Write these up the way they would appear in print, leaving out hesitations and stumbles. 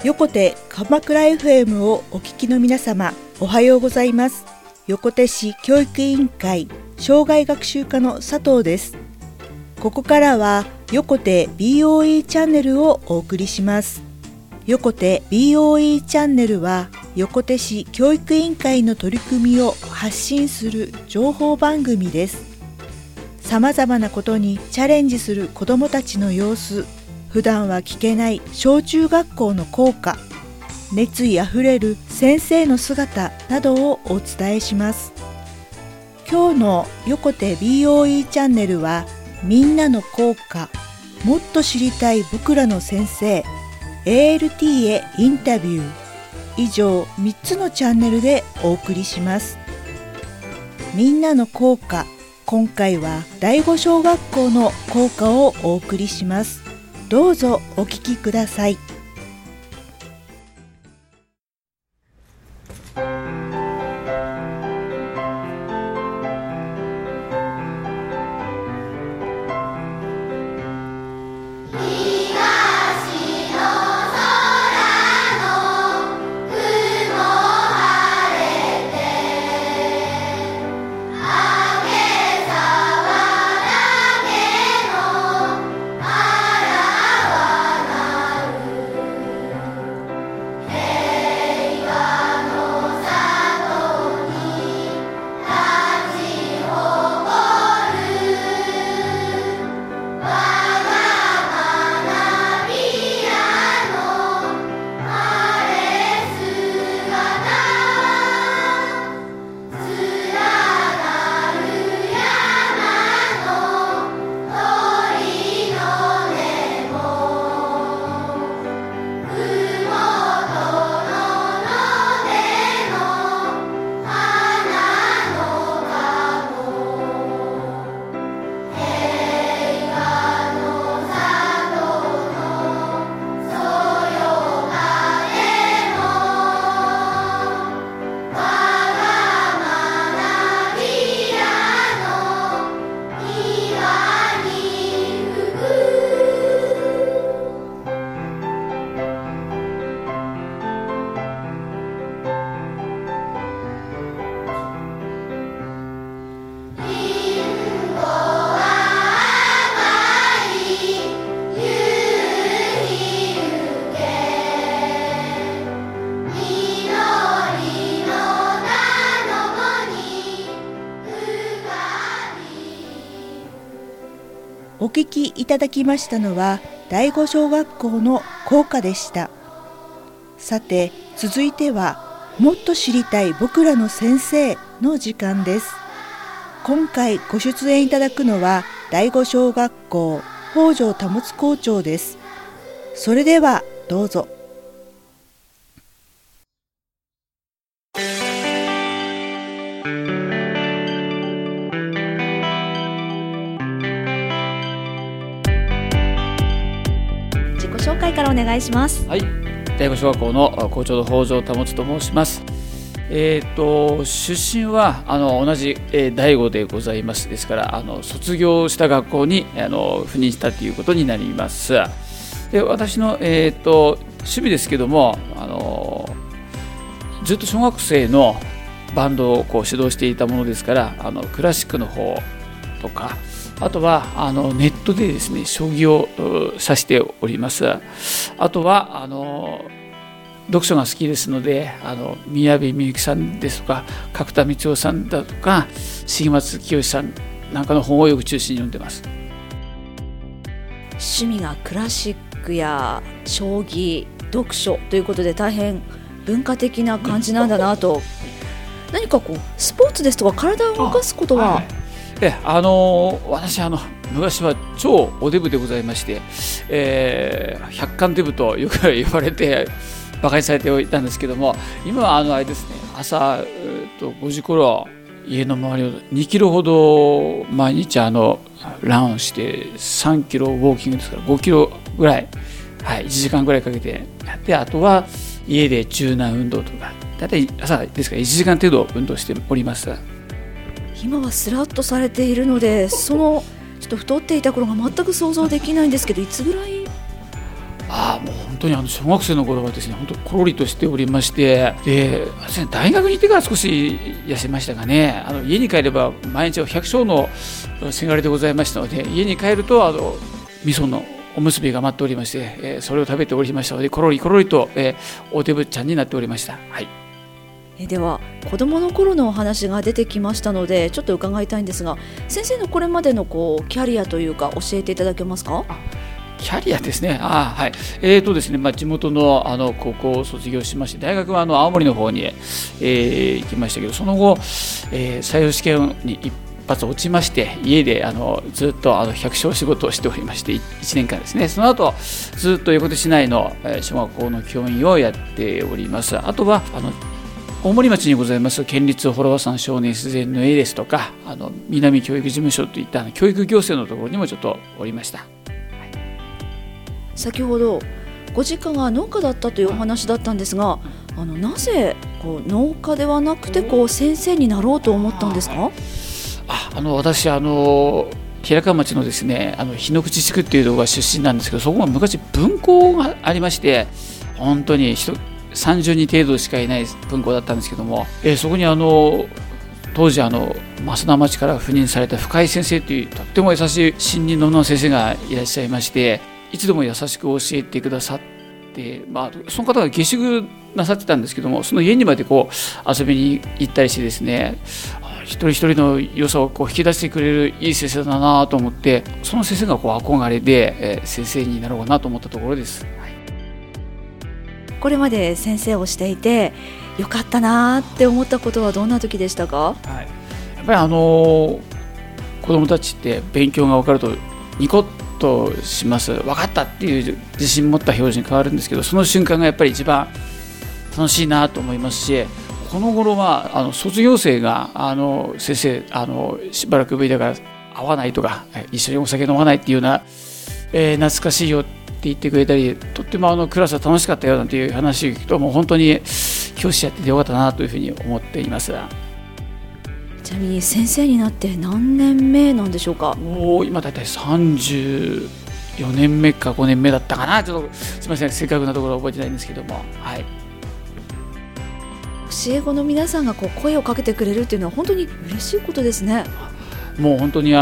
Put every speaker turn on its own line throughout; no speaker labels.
横手鎌倉 FM をお聞きの皆様、おはようございます。横手市教育委員会障害学習課の佐藤です。ここからは横手 BOE チャンネルをお送りします。横手 BOE チャンネルは横手市教育委員会の取り組みを発信する情報番組です。さまざまなことにチャレンジする子どもたちの様子、普段は聞けない小中学校の校歌、熱意あふれる先生の姿などをお伝えします。今日の横手 BOE チャンネルは、みんなの校歌、もっと知りたい僕らの先生、ALT へインタビュー、以上3つのチャンネルでお送りします。みんなの校歌、今回は第五小学校の校歌をお送りします。どうぞお聞きください。お聞きいただきましたのは第五小学校の校歌でした。さて、続いてはもっと知りたい僕らの先生の時間です。今回ご出演いただくのは第五小学校北条保校長です。それではどうぞ。
紹介からお願いします。
はい、第五小学校の校長の北条保と申します。出身は同じ、第五でございます。ですから卒業した学校に赴任したということになります。で、私の、趣味ですけどもずっと小学生のバンドを指導していたものですから、クラシックの方とか、あとはネットでですね、将棋を指しております。あとは読書が好きですので、宮部みゆきさんですとか角田光代さんだとか重松清さんなんかの本をよく中心に読んでます。
趣味がクラシックや将棋、読書ということで大変文化的な感じなんだなと。何かスポーツですとか体を動かすことは？
私昔は超おデブでございまして、百貫デブとよく言われて馬鹿にされていたんですけども、今はあれですね、朝、5時頃家の周りを2キロほど毎日ランをして3キロウォーキングですから5キロぐらい、1時間ぐらいかけてやって、あとは家で柔軟運動とか、だいたい朝ですから1時間程度運動しております。
今はスラッとされているので、ちょっと太っていた頃が全く想像できないんですけど、いつぐらい？
もう本当に小学生の頃はですね、本当コロリとしておりまして、で大学に行ってから少し痩せましたがね、家に帰れば毎日百姓のせがれでございましたので、家に帰ると味噌のおむすびが待っておりまして、それを食べておりましたので、コロリコロリと、おデブちゃんになっておりました。はい。
では子どもの頃のお話が出てきましたので、ちょっと伺いたいんですが、先生のこれまでのキャリアというか教えていただけますか？
キャリアですね。はい。ですね、地元の高校を卒業しまして、大学は青森の方に、行きましたけど、その後、採用試験に一発落ちまして、家でずっと百姓仕事をしておりまして、1年間ですね。その後ずっと横手市内の小学校の教員をやっております。あとは大森町にございます県立幌和山少年自然の絵ですとか、南教育事務所といった教育行政のところにもちょっとおりました。
先ほどご実家が農家だったというお話だったんですが、なぜ農家ではなくて先生になろうと思ったんですか？
私平川町のですね日の口地区っていうところが出身なんですけど、そこが昔分校がありまして、本当に30人程度しかいない分校だったんですけども、そこに当時増田町から赴任された深井先生というとっても優しい新任の先生がいらっしゃいまして、いつでも優しく教えてくださって、その方が下宿なさってたんですけども、その家にまで遊びに行ったりしてですね、一人一人の良さを引き出してくれるいい先生だなと思って、その先生が憧れで、先生になろうかなと思ったところです。
これまで先生をしていてよかったなって思ったことはどんな時でしたか？
やっぱり子どもたちって勉強が分かるとニコッとします。分かったっていう自信持った表情に変わるんですけど、その瞬間がやっぱり一番楽しいなと思いますし、この頃は卒業生が先生しばらくぶりだから会わないとか、一緒にお酒飲まないっていうような、懐かしいよって言ってくれたり、とってもクラスは楽しかったよなんていう話を聞くと、もう本当に教師やっててよかったなというふうに思っています。
ちなみに先生になって何年目なんでしょうか？
もう今だいたい34年目か5年目だったかな。ちょっとすみません、正確なところは覚えてないんですけども、はい。
教え子の皆さんが声をかけてくれるっていうのは本当に嬉しいことですね。
もう本当に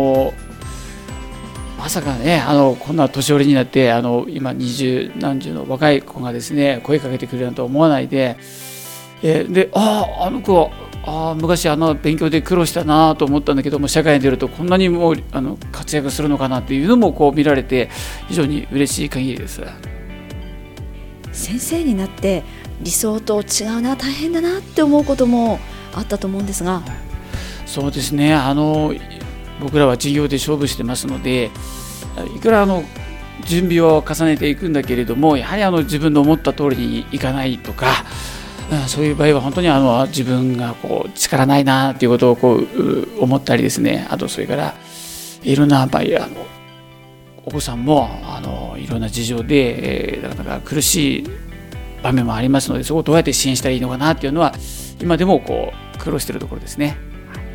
まさかね、こんな年寄りになって今20何十の若い子がですね声かけてくれるなんて思わないで、で子昔勉強で苦労したなと思ったんだけども、社会に出るとこんなにも活躍するのかなっていうのも見られて、非常に嬉しい限りです。
先生になって理想と違うな、大変だなって思うこともあったと思うんですが。
そうですね、僕らは授業で勝負してますので、いくら準備を重ねていくんだけれども、やはり自分の思った通りにいかないとか、そういう場合は本当に自分が力ないなということを思ったりですね、あとそれからいろんな場合お子さんもいろんな事情で、なかなか苦しい場面もありますので、そこをどうやって支援したらいいのかなっていうのは今でも苦労しているところですね。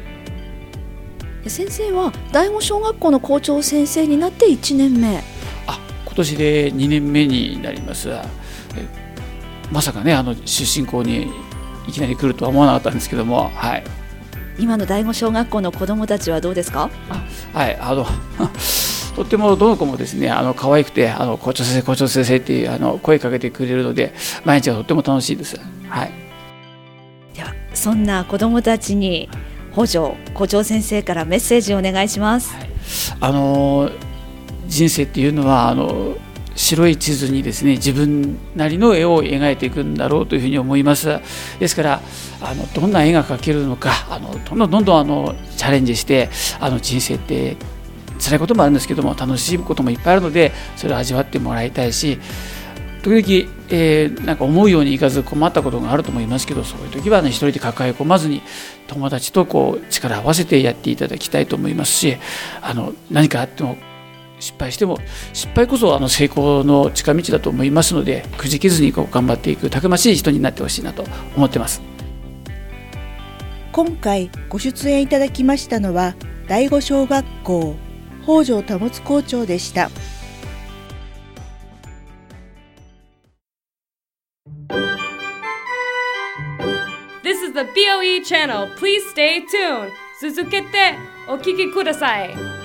先生は第五小学校の校長先生になって1年目。
今年で2年目になります。まさかね出身校にいきなり来るとは思わなかったんですけども、はい、
今の第五小学校の子どもたちはどうですか？
はい、とってもどの子もですね可愛くて校長先生校長先生っていう声かけてくれるので、毎日がとっても楽しいです。はい、
ではそんな子どもたちに北條校長先生からメッセージをお願いします。
はい、人生っていうのは白い地図にですね自分なりの絵を描いていくんだろうというふうに思います。ですからどんな絵が描けるのかどんどんチャレンジして人生って辛いこともあるんですけども楽しいこともいっぱいあるので、それを味わってもらいたいし、時々、なんか思うようにいかず困ったことがあると思いますけど、そういう時はね一人で抱え込まずに友達と力を合わせてやっていただきたいと思いますし、何かあっても失敗しても失敗こそ成功の近道だと思いますので、くじけずに頑張っていくたくましい人になってほしいなと思ってます。
今回ご出演いただきましたのは第五小学校北條保校長でした。
channel. Please stay tuned. 続けてお聞きください。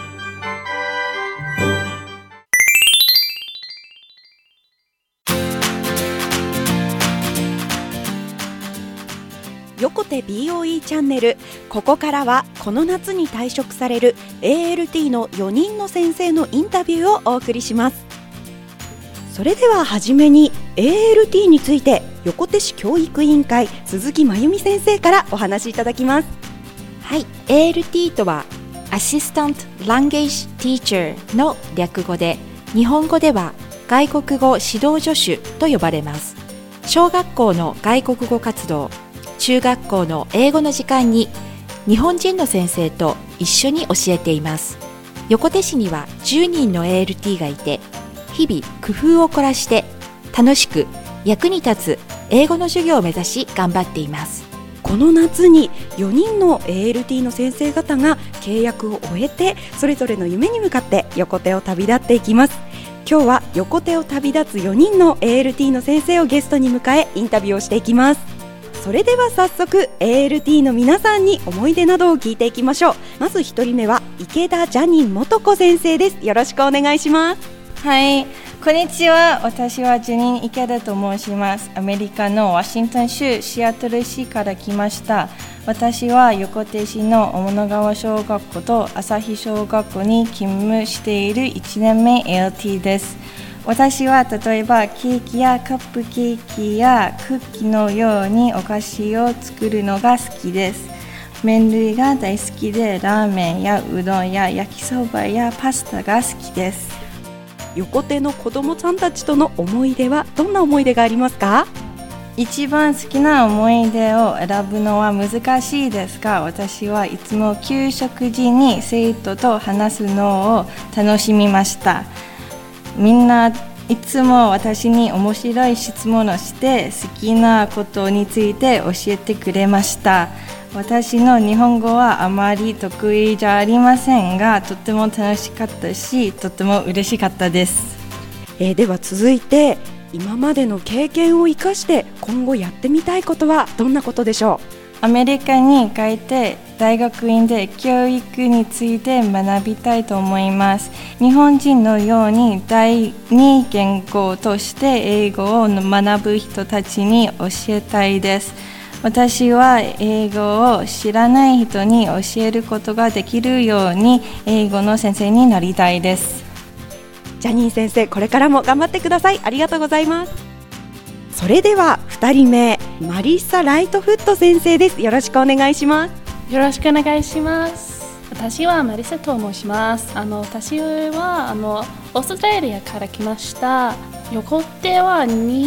横手 BOE チャンネル。ここからはこの夏に退職される ALT の4人の先生のインタビューをお送りします。それでははじめに ALT について横手市教育委員会鈴木真由美先生からお話しいただきます。
はい、ALT とはアシスタント・ランゲージ・ティーチャーの略語で、日本語では外国語指導助手と呼ばれます。小学校の外国語活動、中学校の英語の時間に日本人の先生と一緒に教えています。横手市には10人の ALT がいて、日々工夫を凝らして楽しく役に立つ英語の授業を目指し頑張っています。
この夏に4人の ALT の先生方が契約を終えて、それぞれの夢に向かって横手を旅立っていきます。今日は横手を旅立つ4人の ALT の先生をゲストに迎えインタビューをしていきます。それでは早速 ALT の皆さんに思い出などを聞いていきましょう。まず1人目は池田ジャニン素子先生です。よろしくお願いします。
はい、こんにちは。私はジャニン池田と申します。アメリカのワシントン州シアトル市から来ました。私は横手市の雄物川小学校と旭小学校に勤務している1年目 ALT です。私は例えばケーキやカップケーキやクッキーのようにお菓子を作るのが好きです。麺類が大好きで、ラーメンやうどんや焼きそばやパスタが好きです。
横手の子どもさんたちとの思い出はどんな思い出がありますか？
一番好きな思い出を選ぶのは難しいですが、私はいつも給食時に生徒と話すのを楽しみました。みんないつも私に面白い質問をして好きなことについて教えてくれました。私の日本語はあまり得意じゃありませんが、とても楽しかったし、とても嬉しかったです。
では続いて、今までの経験を生かして今後やってみたいことはどんなことでしょう？
アメリカに帰って大学院で教育について学びたいと思います。日本人のように第二言語として英語を学ぶ人たちに教えたいです。私は英語を知らない人に教えることができるように英語の先生になりたいです。
ジャニー先生、これからも頑張ってください。ありがとうございます。それでは2人目、マリッサ・ライトフット先生です。よろしくお願いします。
よろしくお願いします。私はマリッサと申します。私はオーストラリアから来ました。横手は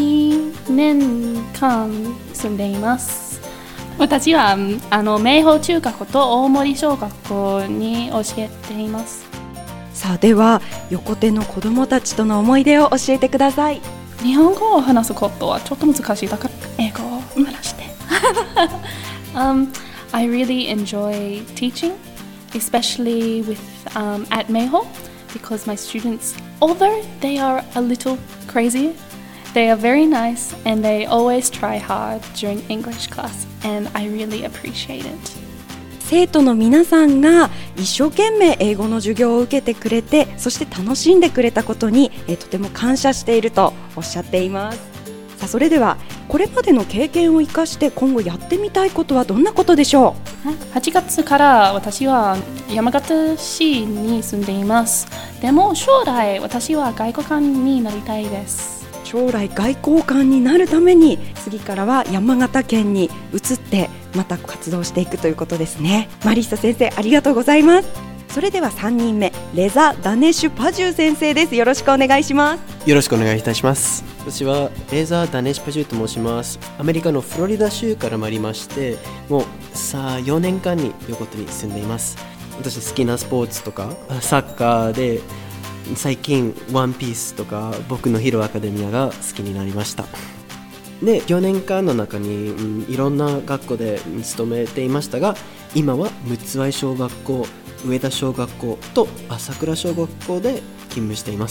2年間住んでいます。私は明豊中学校と大森小学校に教えています。
さあ、では横手の子どもたちとの思い出を教えてください。
日本語を話すことはちょっと難しい。だから英語を話して。I really enjoy teaching, especially with at Mayho, because my students, although they are a little crazy, they are very nice and they always try hard during English class, and I really appreciate it.
生徒の皆さんが一生懸命英語の授業を受けてくれて、そして楽しんでくれたことにとても感謝しているとおっしゃっています。さあ、それではこれまでの経験を生かして今後やってみたいことはどんなことでしょ
う？8月から私は山形市に住んでいます。でも将来私は外交官になりたいです。
将来外交官になるために次からは山形県に移ってまた活動していくということですね。マリッサ先生、ありがとうございます。それでは3人目、レザ・ダネシュ・パジュー先生です。よろしくお願いします。
よろしくお願いいたします。私はレザ・ダネシュ・パジューと申します。アメリカのフロリダ州から参りまして、もう4年間に横手に住んでいます。私好きなスポーツとかサッカーで最近ワンピースとか僕のヒーローアカデミアが好きになりました。で、4年間の中に、いろんな学校で勤めていましたが、今は六ツ愛小学校、上田小学校と朝倉小学校で勤務しています。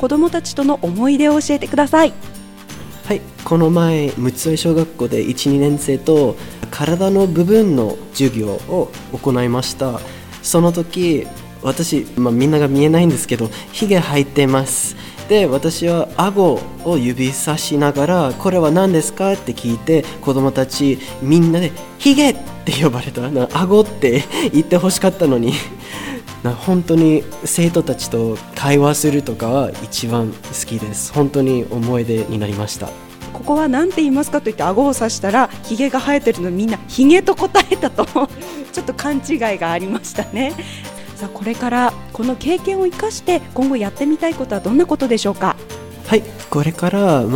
はい、横手の子どもたちとの思い出を教えてください。
はい、この前六井小学校で 1,2 年生と体の部分の授業を行いました。その時私、みんなが見えないんですけどひげ生えてます。で私は顎を指さしながらこれは何ですかって聞いて、子供たちみんなでひげって呼ばれた。顎って言ってほしかったのに本当に生徒たちと会話するとかは一番好きです。本当に思い出になりました。
ここは何て言いますかと言って顎を指したらひげが生えてるのみんなひげと答えたとちょっと勘違いがありましたね。さあこれからこの経験を生かして今後やってみたいことはどんなことでしょうか？
はい、これから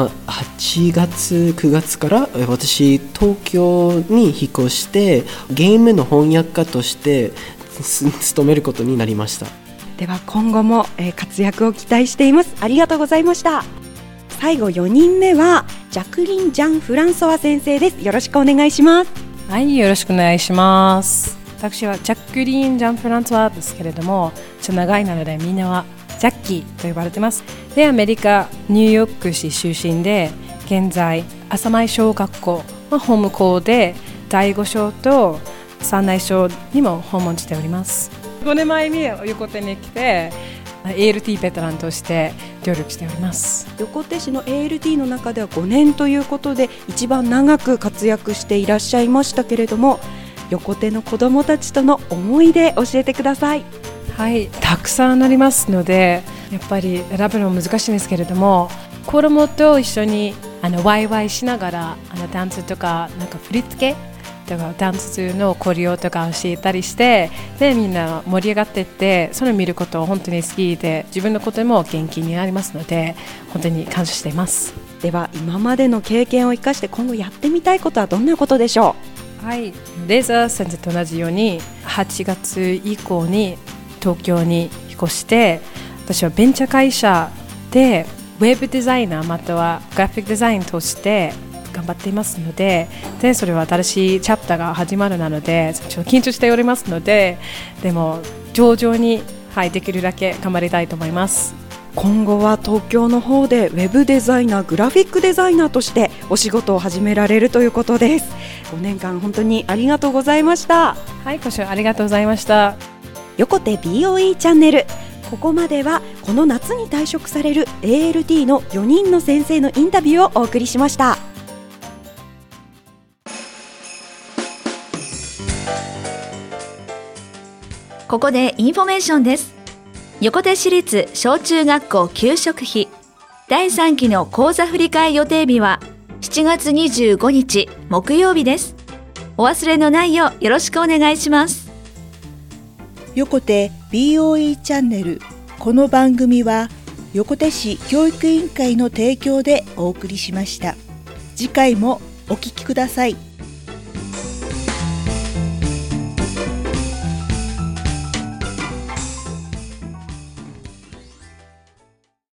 、8月9月から私東京に引っ越してゲームの翻訳家として勤めることになりました。
では今後も活躍を期待しています。ありがとうございました。最後4人目はジャクリン・ジャン・フランソワ先生です。よろしくお願いします。
はい、よろしくお願いします。私はジャクリン・ジャン・フランソワですけれども、ちょっと長いなのでみんなはジャッキーと呼ばれてます。で、アメリカニューヨーク市出身で、現在朝前小学校のホーム校で第5章と三内章にも訪問しております。5年前に横手に来て ALT ベテランとして協力しております。
横手市の ALT の中では5年ということで一番長く活躍していらっしゃいましたけれども、横手の子どもたちとの思い出教えてください。
はい、たくさんありますのでやっぱり選ぶの難しいんですけれども、子どもと一緒にワイワイしながらダンスとか振り付けとかダンスのコリオとか教えたりして、でみんな盛り上がっていって、それを見ることを本当に好きで、自分のことも元気になりますので本当に感謝しています。
では今までの経験を生かして今後やってみたいことはどんなことでしょ
う？はい、レーザー先生と同じように8月以降に東京に引っ越して、私はベンチャー会社でウェブデザイナーまたはグラフィックデザインとして頑張っていますので、それは新しいチャプターが始まるなのでちょっと緊張しておりますので、でも上々に、できるだけ頑張りたいと思います。
今後は東京の方でウェブデザイナー、グラフィックデザイナーとしてお仕事を始められるということです。5年間本当にありがとうございました。
はい、ご視聴ありがとうございました。
横手 BOE チャンネル、ここまではこの夏に退職される ALT の4人の先生のインタビューをお送りしました。
ここでインフォメーションです。横手市立小中学校給食費第3期の講座振替予定日は7月25日木曜日です。お忘れのないようよろしくお願いします。
横手 BOE チャンネル、この番組は横手市教育委員会の提供でお送りしました。次回もお聞きください。